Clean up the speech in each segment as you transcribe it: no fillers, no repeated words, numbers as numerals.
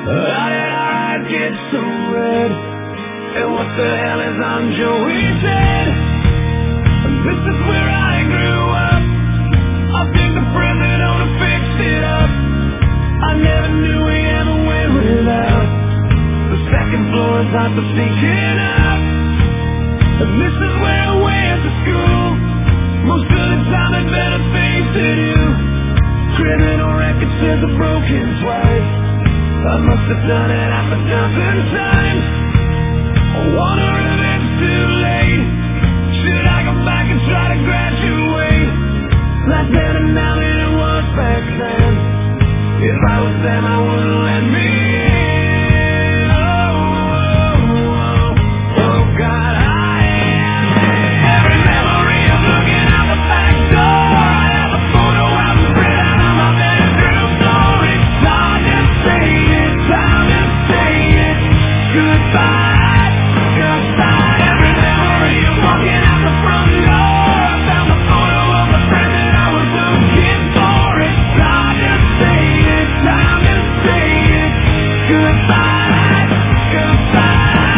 How did our eyes get so red? And what the hell is on Joey's head? This is where I grew up. I think the present owner fixed it up. I never knew we ever went without. The second floor is hot for sneaking up. And this is where I went to school. Most of the time I better things to do. Criminal record says I've broken twice. I must have done it half a dozen times. I wonder if it's too late. Should I go back and try to graduate? Like better now than it was back then. If I was them, I wouldn't let me in. Oh God, I am every memory of looking out the back door. I have a photo out and spread out on my bedroom floor. It's hard to say it, time to say it. Goodbye, goodbye. Every memory of walking out the front door. I found the photo of the friend that I was looking for. It's hard to say it, time to say it. Goodbye, goodbye.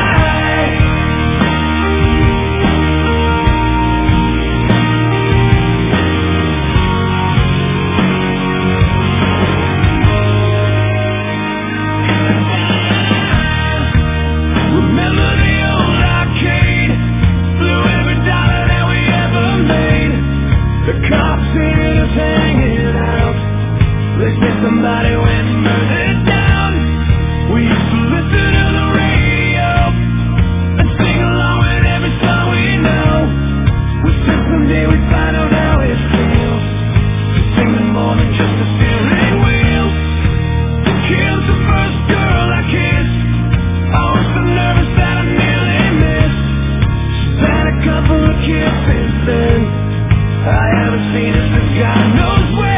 Remember the old arcade? Blew every dollar that we ever made. The cops seen us hanging out. They said somebody went and burned it down. We used to listen to the radio and sing along with every song we know. We said someday we'd find out how it feels to sing them more than just a steering wheel. To kiss the first girl I kissed. I was so nervous that I nearly missed. She's had a couple of kids since then. I haven't seen her since God knows when.